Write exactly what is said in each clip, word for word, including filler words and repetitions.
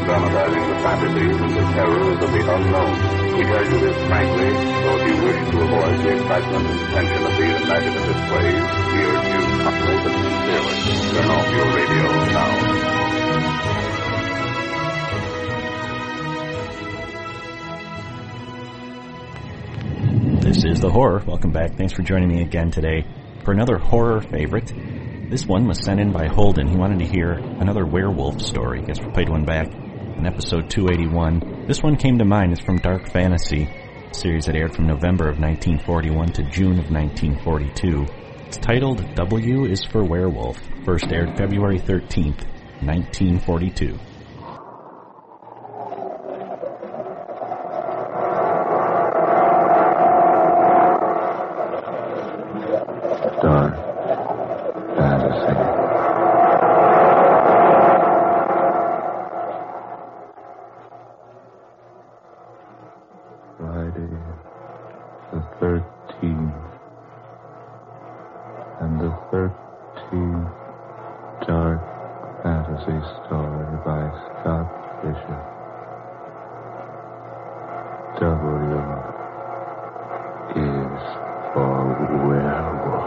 dramatizing the fantasies and the terrors of the unknown. We tell you this frankly, so if you wish to avoid the excitement and tension of these imaginative plays, we urge you humbly but sincerely, turn off your radio now. This is The Horror. Welcome back. Thanks for joining me again today for another horror favorite. This one was sent in by Holden. He wanted to hear another werewolf story. I guess we played one back in episode two eighty-one. This one came to mind. It's from Dark Fantasy, a series that aired from November of nineteen forty-one to June of nineteen forty-two. It's titled W is for Werewolf. First aired February thirteenth, nineteen forty-two. Dark Fantasy. Friday the thirteenth, and the thirteenth Dark Fantasy story by Scott Bishop. W is for werewolf.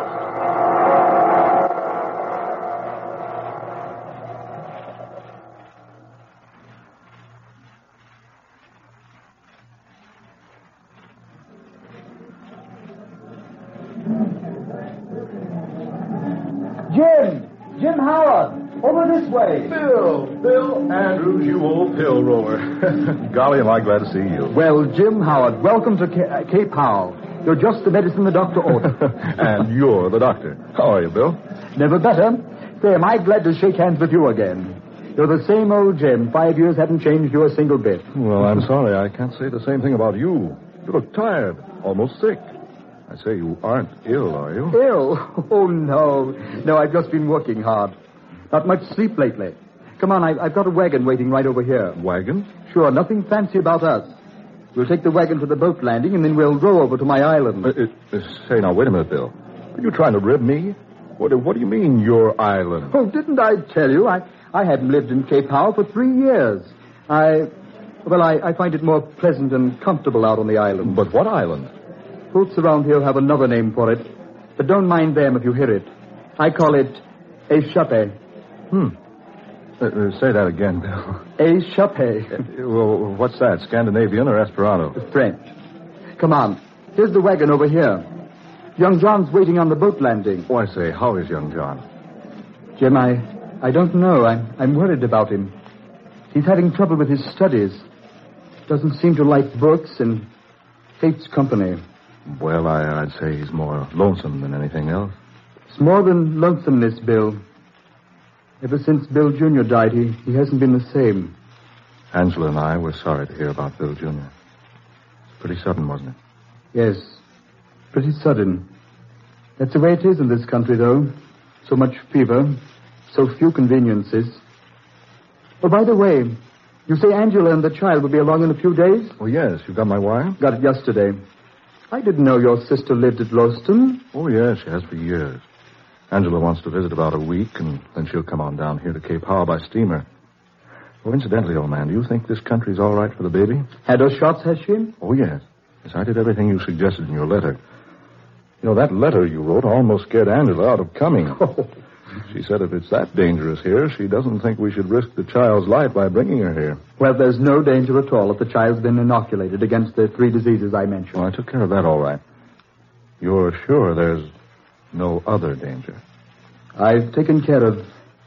Jim! Jim Howard! Over this way! Bill! Bill Andrews, you old pill roller. Golly, am I glad to see you. Well, Jim Howard, welcome to Ca- uh, Cape Howell. You're just the medicine the doctor ordered. And you're the doctor. How are you, Bill? Never better. Say, am I glad to shake hands with you again. You're the same old Jim. Five years haven't changed you a single bit. Well, I'm sorry. I can't say the same thing about you. You look tired, almost sick. I say you aren't ill, are you? Ill? Oh, no. No, I've just been working hard. Not much sleep lately. Come on, I, I've got a wagon waiting right over here. Wagon? Sure, nothing fancy about us. We'll take the wagon to the boat landing, and then we'll row over to my island. Uh, uh, say, now, wait a minute, Bill. Are you trying to rib me? What, what do you mean, your island? Oh, didn't I tell you? I, I hadn't lived in Cape Howell for three years. I... Well, I, I find it more pleasant and comfortable out on the island. But what island? Folks around here have another name for it, but don't mind them if you hear it. I call it Échappé. Hmm. Uh, uh, say that again, Bill. Échappé. Uh, well, what's that, Scandinavian or Esperanto? French. Come on. Here's the wagon over here. Young John's waiting on the boat landing. Oh, I say, how is young John? Jim, I, I don't know. I'm, I'm worried about him. He's having trouble with his studies. Doesn't seem to like books and hates company. Well, I, I'd say he's more lonesome than anything else. It's more than lonesomeness, Bill. Ever since Bill Junior died, he, he hasn't been the same. Angela and I were sorry to hear about Bill Junior Pretty sudden, wasn't it? Yes, pretty sudden. That's the way it is in this country, though. So much fever, so few conveniences. Oh, by the way, you say Angela and the child will be along in a few days? Oh, yes. You got my wire? Got it yesterday. I didn't know your sister lived at Lowston. Oh, yes, she has for years. Angela wants to visit about a week, and then she'll come on down here to Cape Howell by steamer. Oh, incidentally, old man, do you think this country's all right for the baby? Had her shots, has she? Oh, yes. Yes, I did everything you suggested in your letter. You know, that letter you wrote almost scared Angela out of coming. Oh. She said if it's that dangerous here, she doesn't think we should risk the child's life by bringing her here. Well, there's no danger at all if the child's been inoculated against the three diseases I mentioned. Well, I took care of that all right. You're sure there's no other danger? I've taken care of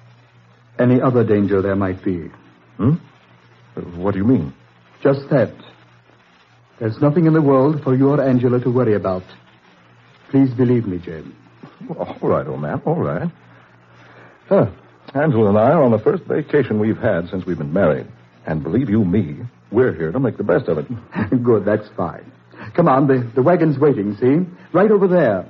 any other danger there might be. Hmm? What do you mean? Just that. There's nothing in the world for you or Angela to worry about. Please believe me, Jim. Well, all right, old man, all right. Huh. Angela and I are on the first vacation we've had since we've been married. And believe you me, we're here to make the best of it. Good, that's fine. Come on, the, the wagon's waiting, see? Right over there.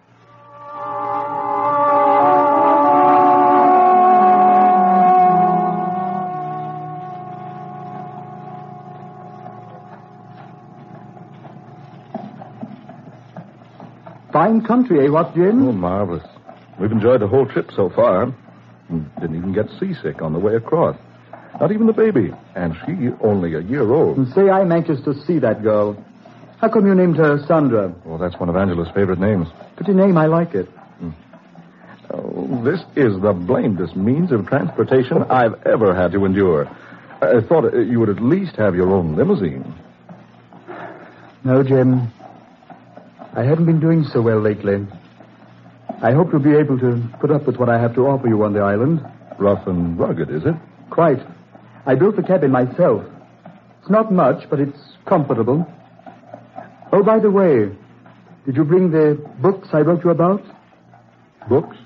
Fine country, eh, what, Jim? Oh, marvelous. We've enjoyed the whole trip so far. Didn't even get seasick on the way across. Not even the baby. And she only a year old. And say I'm anxious to see that girl. How come you named her Sandra? Well, that's one of Angela's favorite names. Pretty name, I like it. Oh, this is the blamedest means of transportation I've ever had to endure. I thought you would at least have your own limousine. No, Jim. I haven't been doing so well lately. I hope you'll be able to put up with what I have to offer you on the island. Rough and rugged, is it? Quite. I built the cabin myself. It's not much, but it's comfortable. Oh, by the way, did you bring the books I wrote you about? Books?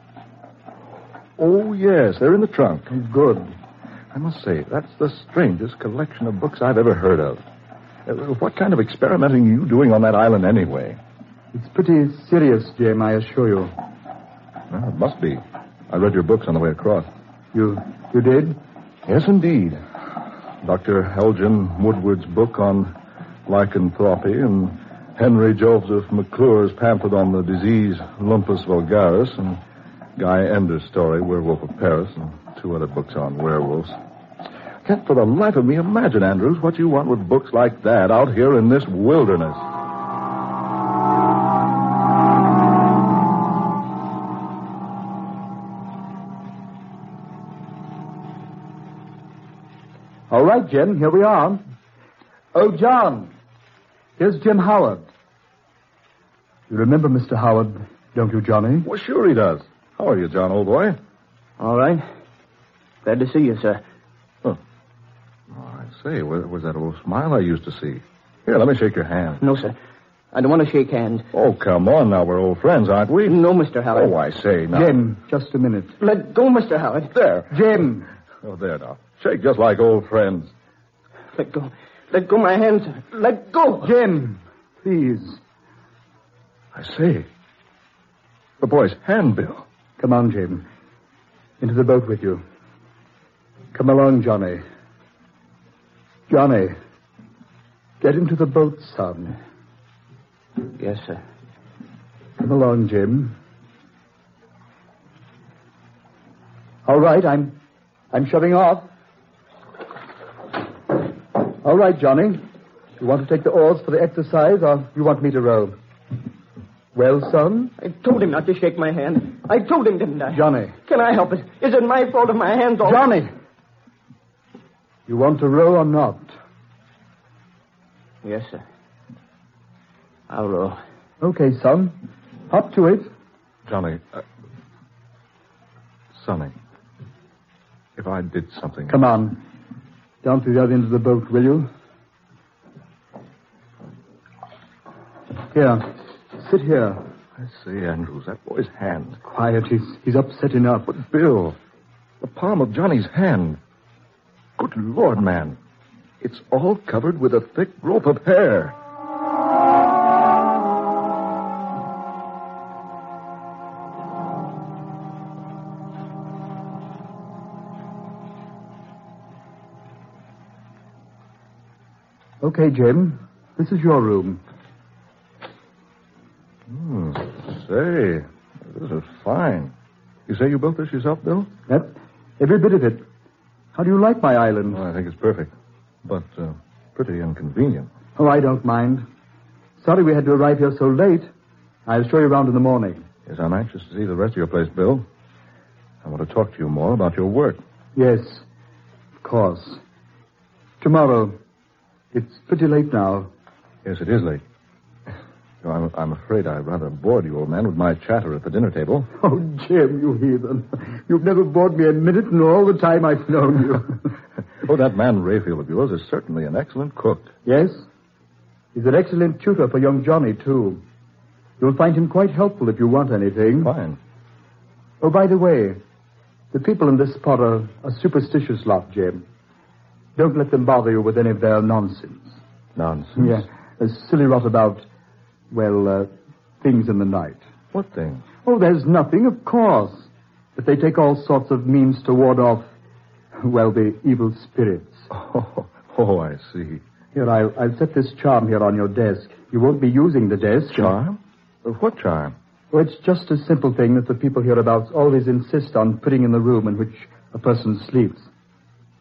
Oh, yes, they're in the trunk. Good. I must say, that's the strangest collection of books I've ever heard of. Uh, what kind of experimenting are you doing on that island anyway? It's pretty serious, Jim, I assure you. Well, it must be. I read your books on the way across. You you did? Yes, indeed. Doctor Elgin Woodward's book on lycanthropy and Henry Joseph McClure's pamphlet on the disease Lumpus vulgaris and Guy Ender's story, Werewolf of Paris, and two other books on werewolves. I can't for the life of me imagine, Andrews, what you want with books like that out here in this wilderness. All right, Jim, here we are. Oh, John, here's Jim Howard. You remember Mister Howard, don't you, Johnny? Well, sure he does. How are you, John, old boy? All right. Glad to see you, sir. Oh, oh I say, where was that old smile I used to see? Here, let me shake your hand. No, sir. I don't want to shake hands. Oh, come on now. We're old friends, aren't we? No, Mister Howard. Oh, I say now. Jim, just a minute. Let go, Mister Howard. There. Jim. Oh, there now. Shake just like old friends. Let go. Let go my hands. Let go. Jim, please. I say. The boy's handbill. Come on, Jim. Into the boat with you. Come along, Johnny. Johnny, get into the boat, son. Yes, sir. Come along, Jim. All right, I'm I'm shoving off. All right, Johnny. You want to take the oars for the exercise, or you want me to row? Well, son? I told him not to shake my hand. I told him, didn't I? Johnny. Can I help it? Is it my fault if my hand's all... Johnny! You want to row or not? Yes, sir. I'll row. Okay, son. Up to it. Johnny, uh, Sonny, if I did something... Come on. Down to the other end of the boat, will you? Here. Sit here. I say, Andrews, that boy's hand. Quiet. He's, he's upset enough. But, Bill, the palm of Johnny's hand. Good Lord, man. It's all covered with a thick rope of hair. Okay, Jim. This is your room. Hmm. Say, this is fine. You say you built this yourself, Bill? Yep. Every bit of it. How do you like my island? Well, I think it's perfect. But uh, pretty inconvenient. Oh, I don't mind. Sorry we had to arrive here so late. I'll show you around in the morning. Yes, I'm anxious to see the rest of your place, Bill. I want to talk to you more about your work. Yes, of course. Tomorrow. It's pretty late now. Yes, it is late. No, I'm, I'm afraid I rather bored you, old man, with my chatter at the dinner table. Oh, Jim, you heathen. You've never bored me a minute in all the time I've known you. Oh, that man Rayfield of yours is certainly an excellent cook. Yes? He's an excellent tutor for young Johnny, too. You'll find him quite helpful if you want anything. Fine. Oh, by the way, the people in this spot are a superstitious lot, Jim. Don't let them bother you with any of their nonsense. Nonsense? Yeah, a silly rot about... Well, uh, things in the night. What thing? Oh, there's nothing, of course. But they take all sorts of means to ward off, well, the evil spirits. Oh, oh I see. Here, I'll, I'll set this charm here on your desk. You won't be using the desk. Charm? Uh, what charm? Well, it's just a simple thing that the people hereabouts always insist on putting in the room in which a person sleeps.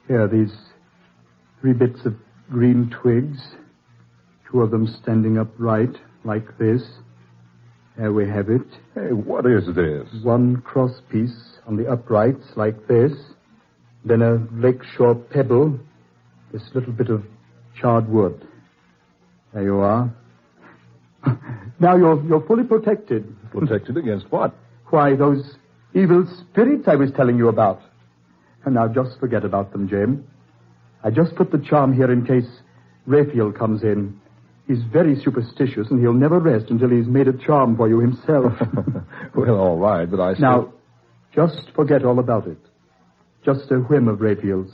Here, these three bits of green twigs, two of them standing upright like this. There we have it. Hey, what is this? One cross piece on the uprights like this. Then a lakeshore pebble. This little bit of charred wood. There you are. Now you're you're fully protected. Protected against what? Why, those evil spirits I was telling you about. And now just forget about them, Jim. I just put the charm here in case Raphael comes in. He's very superstitious, and he'll never rest until he's made a charm for you himself. Well, all right, but I still... Now, just forget all about it. Just a whim of Raphael's.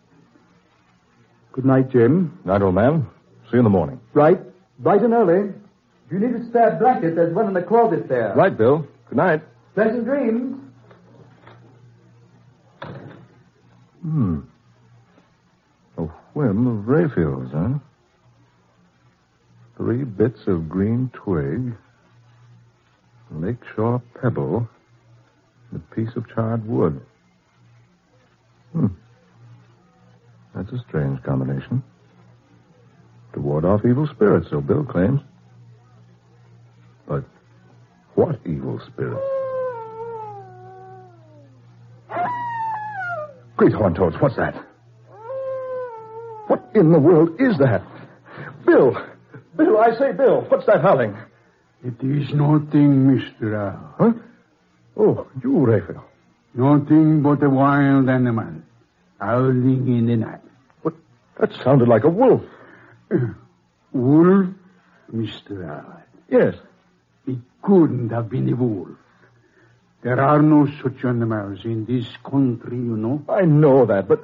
Good night, Jim. Night, old man. See you in the morning. Right. Bright and early. If you need a spare blanket, there's one in the closet there. Right, Bill. Good night. Pleasant dreams. Hmm. A whim of Raphael's, huh? Three bits of green twig, lakeshore pebble, and a piece of charred wood. Hmm. That's a strange combination. To ward off evil spirits, so Bill claims. But what evil spirits? Great horn toads, what's that? What in the world is that? Bill! Bill, I say, Bill, what's that howling? It is nothing, Mister Owl. Huh? Oh, you, Raphael. Nothing but a wild animal howling in the night. But that sounded like a wolf. Wolf, Mister Owl? Yes. It couldn't have been a wolf. There are no such animals in this country, you know. I know that, but...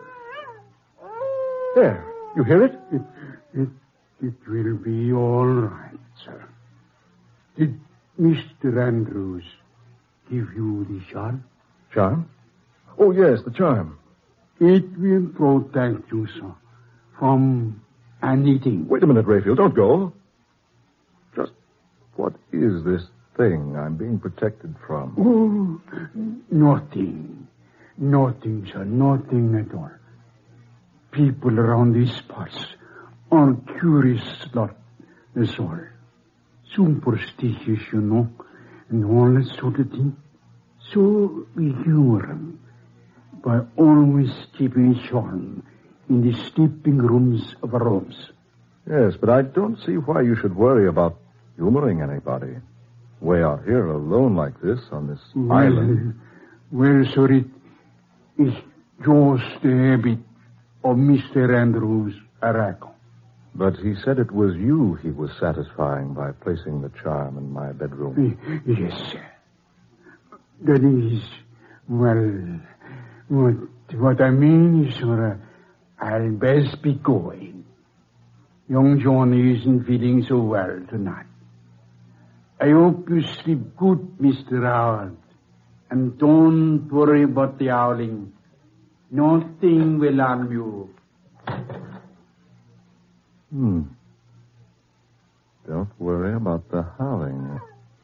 There, you hear it? It, it, it will be all right, sir. Did Mister Andrews give you the charm? Charm? Oh, yes, the charm. It will protect you, sir, from anything. Wait a minute, Raphael, don't go. Just what is this thing I'm being protected from? Oh, nothing. Nothing, sir, nothing at all. People around these parts are curious lot, that's all. Superstitious, you know, and all that sort of thing. So we humor them by always keeping a charm in the sleeping rooms of our homes. Yes, but I don't see why you should worry about humoring anybody. Way out here alone like this on this well, island. Well, sir, it is just a habit of Mister Andrews Arago. But he said it was you he was satisfying by placing the charm in my bedroom. Yes, sir. That is, well, what, what I mean is, sir, I'll best be going. Young Johnny isn't feeling so well tonight. I hope you sleep good, Mister Howard. And don't worry about the howling. Nothing will harm you. Hmm. Don't worry about the howling.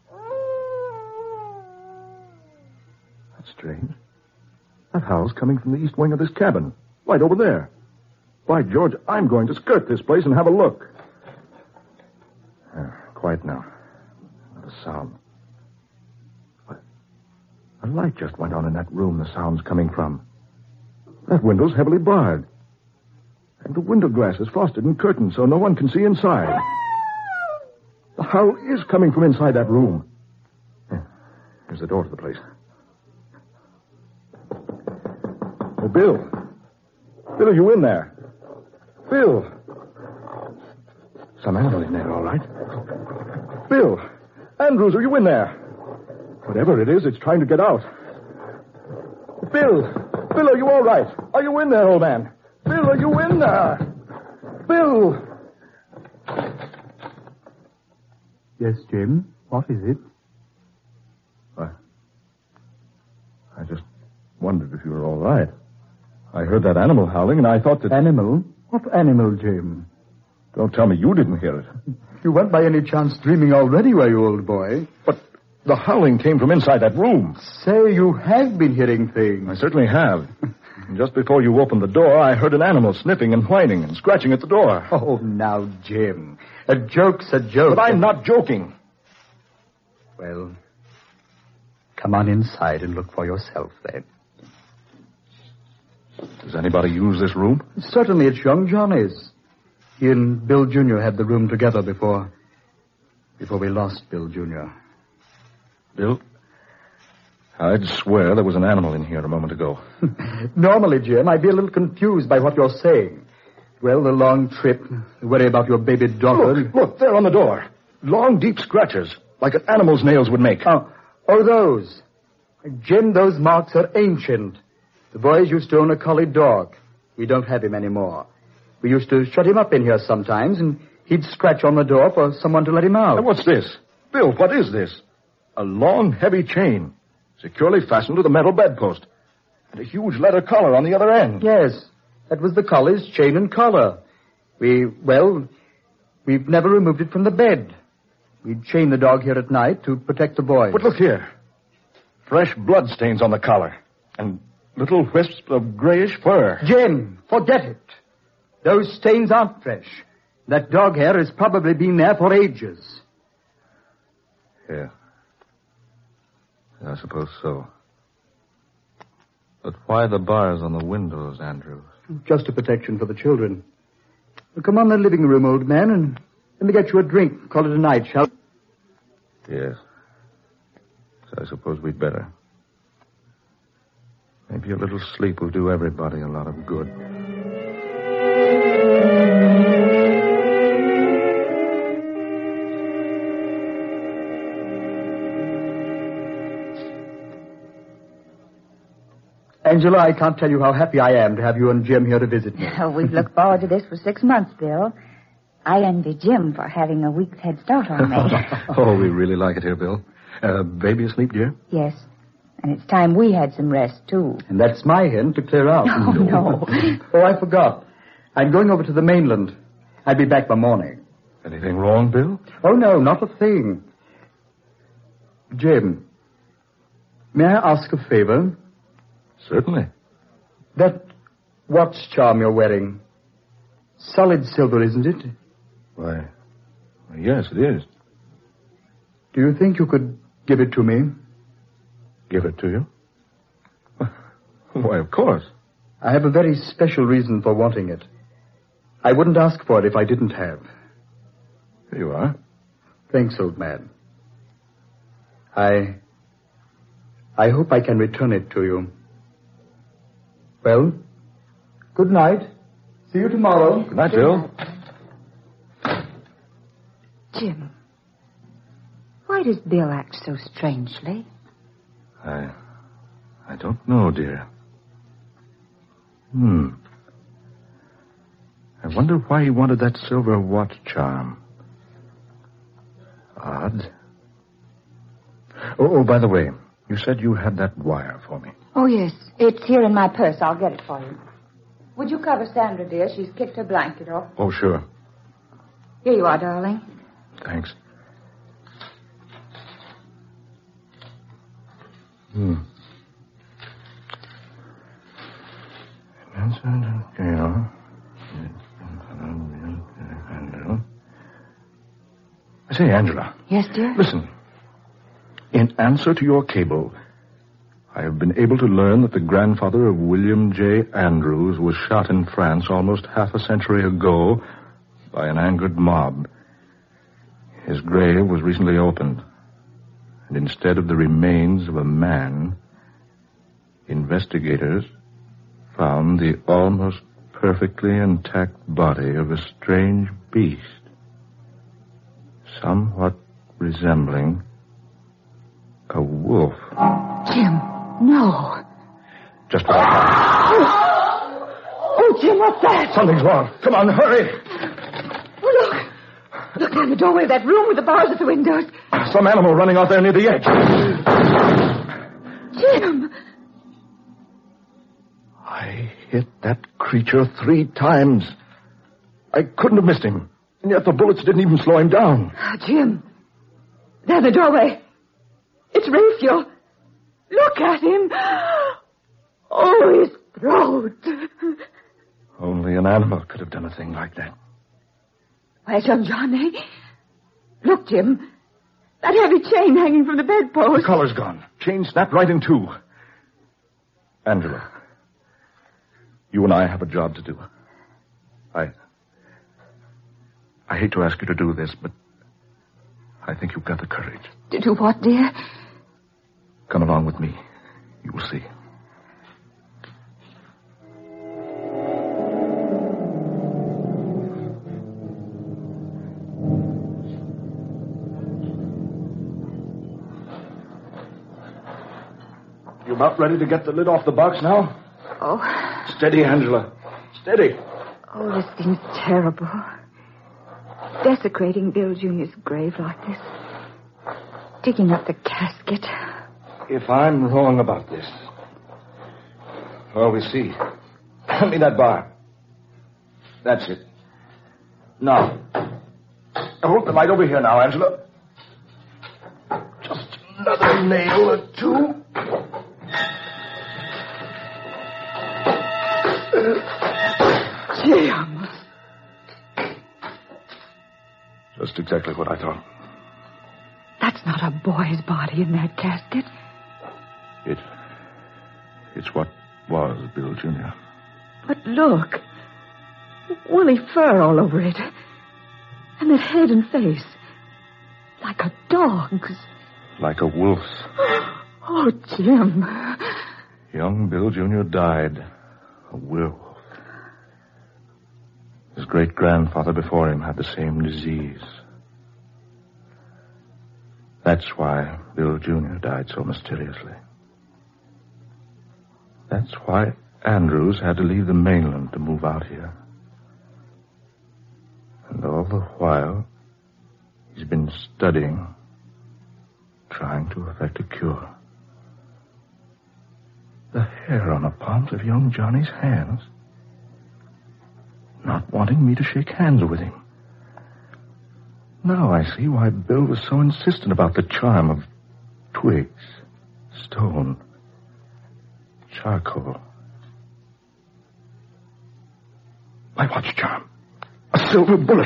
That's strange. That howl's coming from the east wing of this cabin. Right over there. By George, I'm going to skirt this place and have a look. Uh, quiet now. Not a sound. What? A light just went on in that room the sound's coming from. That window's heavily barred. And the window glass is frosted and curtained so no one can see inside. The howl is coming from inside that room. Here's the door to the place. Oh, Bill. Bill, are you in there? Bill. Some animal in there, all right. Bill. Andrews, are you in there? Whatever it is, it's trying to get out. Bill. Bill, are you all right? Are you in there, old man? Bill, are you in there? Bill! Yes, Jim. What is it? I... I just wondered if you were all right. I heard that animal howling, and I thought that... Animal? What animal, Jim? Don't tell me you didn't hear it. You weren't by any chance dreaming already, were you, old boy? But the howling came from inside that room. Say, you have been hearing things. I certainly have. Just before you opened the door, I heard an animal sniffing and whining and scratching at the door. Oh, now, Jim. A joke's a joke. But I'm not joking. Well, come on inside and look for yourself, then. Does anybody use this room? Certainly it's young Johnny's. He and Bill Junior had the room together before... before we lost Bill Junior Bill? I'd swear there was an animal in here a moment ago. Normally, Jim, I'd be a little confused by what you're saying. Well, the long trip, the worry about your baby daughter... Look, look, there on the door. Long, deep scratches, like an animal's nails would make. Oh, oh, those. Jim, those marks are ancient. The boys used to own a collie dog. We don't have him anymore. We used to shut him up in here sometimes, and he'd scratch on the door for someone to let him out. Now, what's this? Bill, what is this? A long, heavy chain, securely fastened to the metal bedpost, and a huge leather collar on the other end. Yes, that was the collie's chain and collar. We, well, we've never removed it from the bed. We'd chain the dog here at night to protect the boys. But look here. Fresh blood stains on the collar, and little wisps of grayish fur. Jim, forget it. Those stains aren't fresh. That dog hair has probably been there for ages. Yeah. I suppose so. But why the bars on the windows, Andrews? Just a protection for the children. Well, come on the living room, old man, and let me get you a drink. Call it a night, shall we? Yes. So I suppose we'd better. Maybe a little sleep will do everybody a lot of good. Angela, I can't tell you how happy I am to have you and Jim here to visit me. Oh, we've looked forward to this for six months, Bill. I envy Jim for having a week's head start on me. Oh, we really like it here, Bill. Uh, baby asleep, dear? Yes. And it's time we had some rest, too. And that's my hint to clear out. Oh, no. Oh, I forgot. I'm going over to the mainland. I'll be back by morning. Anything wrong, Bill? Oh, no, not a thing. Jim, may I ask a favor? Certainly. That watch charm you're wearing, solid silver, isn't it? Why, yes, it is. Do you think you could give it to me? Give it to you? Why, of course. I have a very special reason for wanting it. I wouldn't ask for it if I didn't have. Here you are. Thanks, old man. I... I hope I can return it to you. Well, good night. See you tomorrow. Good night, Bill. Jim, why does Bill act so strangely? I... I don't know, dear. Hmm. I wonder why he wanted that silver watch charm. Odd. Oh, oh, by the way, you said you had that wire for me. Oh, yes. It's here in my purse. I'll get it for you. Would you cover Sandra, dear? She's kicked her blanket off. Oh, sure. Here you are, darling. Thanks. Hmm. I say, Angela. Yes, dear? Listen. In answer to your cable, I have been able to learn that the grandfather of William J. Andrews was shot in France almost half a century ago by an angered mob. His grave was recently opened, and instead of the remains of a man, investigators found the almost perfectly intact body of a strange beast, somewhat resembling a wolf. Jim, no. Just what I Oh, Jim, what's that? Something's wrong. Come on, hurry. Oh, look. Look down the doorway of that room with the bars at the windows. Some animal running out there near the edge. Jim. I hit that creature three times. I couldn't have missed him. And yet the bullets didn't even slow him down. Oh, Jim. There, the doorway. It's Raphael. Look at him. Oh, he's throat. Only an animal could have done a thing like that. Where's young Johnny? Look, Jim. That heavy chain hanging from the bedpost. The collar's gone. Chain snapped right in two. Angela, you and I have a job to do. I... I hate to ask you to do this, but I think you've got the courage. To do what, dear? Come along with me. You will see. You about ready to get the lid off the box now? Oh. Steady, Angela. Steady. Oh, this seems terrible. Desecrating Bill Junior's grave like this. Digging up the casket. If I'm wrong about this, well, we'll see. Hand me that bar. That's it. Now, hold the light over here now, Angela. Just another nail or two. Jim. Just exactly what I thought. That's not a boy's body in that casket. It... It's what was Bill Junior But look. Woolly fur all over it. And that head and face. Like a dog's. Like a wolf's. Oh, Jim. Young Bill Junior died. A werewolf. His great-grandfather before him had the same disease. That's why Bill Junior died so mysteriously. That's why Andrews had to leave the mainland to move out here. And all the while, he's been studying, trying to effect a cure. The hair on the palms of young Johnny's hands. Not wanting me to shake hands with him. Now I see why Bill was so insistent about the charm of twigs, stone, charcoal. My watch charm. A silver bullet.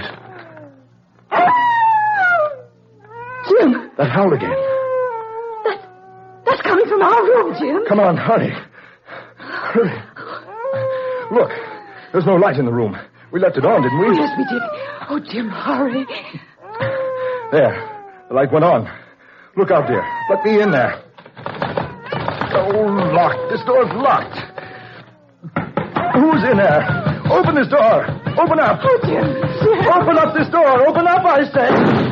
Jim! That howl again. That's, that's coming from our room, Jim. Come on, hurry. Hurry. Look, there's no light in the room. We left it on, didn't we? Oh, yes, we did. Oh, Jim, hurry. There. The light went on. Look out, dear. Let me in there. Oh, locked. This door's locked. Who's in there? Open this door. Open up. Oh, Jim. Jim. Open up this door. Open up, I say.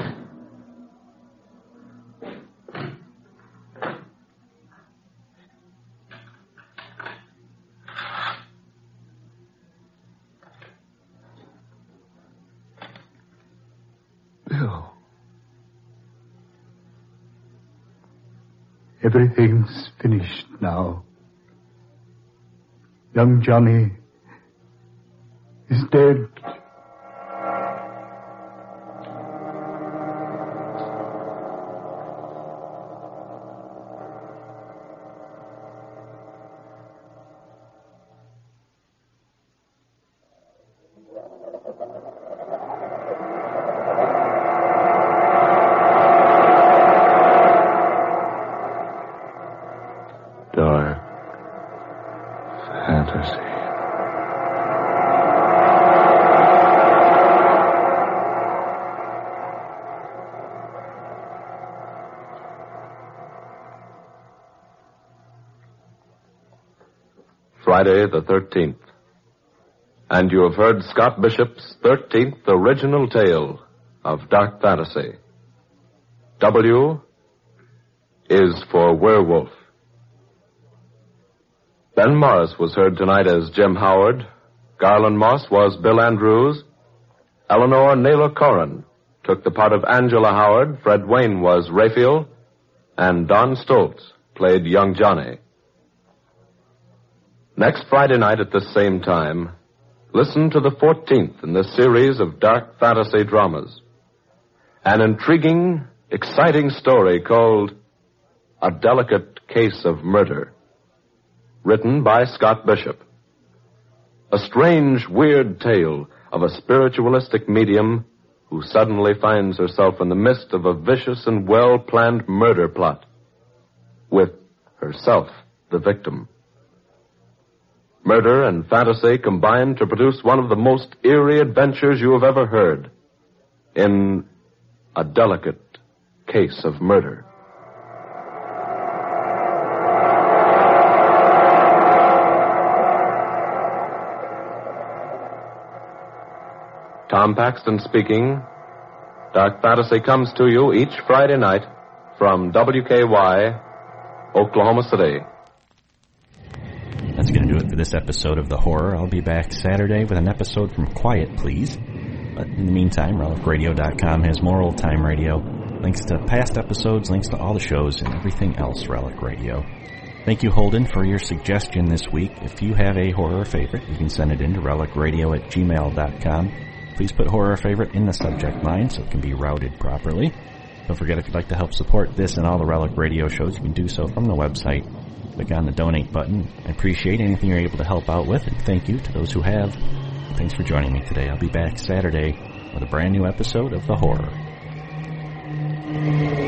Bill. Everything's finished now. Young Johnny is dead. Dark fantasy. Friday the thirteenth. And you have heard Scott Bishop's thirteenth original tale of dark fantasy. W is for werewolf. Ben Morris was heard tonight as Jim Howard. Garland Moss was Bill Andrews. Eleanor Naylor Corrin took the part of Angela Howard. Fred Wayne was Raphael. And Don Stoltz played young Johnny. Next Friday night at the same time, listen to the fourteenth in this series of dark fantasy dramas. An intriguing, exciting story called A Delicate Case of Murder. written by Scott Bishop. A strange, weird tale of a spiritualistic medium who suddenly finds herself in the midst of a vicious and well-planned murder plot, with herself the victim. Murder and fantasy combine to produce one of the most eerie adventures you have ever heard in A Delicate Case of Murder. Tom Paxton speaking. Dark Fantasy comes to you each Friday night from W K Y, Oklahoma City. That's going to do it for this episode of The Horror. I'll be back Saturday with an episode from Quiet Please. But in the meantime, relic radio dot com has more old-time radio, links to past episodes, links to all the shows, and everything else Relic Radio. Thank you, Holden, for your suggestion this week. If you have a horror favorite, you can send it in to relic radio at gmail dot com. Please put horror favorite in the subject line so it can be routed properly. Don't forget, if you'd like to help support this and all the Relic Radio shows, you can do so from the website. Click on the donate button. I appreciate anything you're able to help out with, and thank you to those who have. Thanks for joining me today. I'll be back Saturday with a brand new episode of The Horror.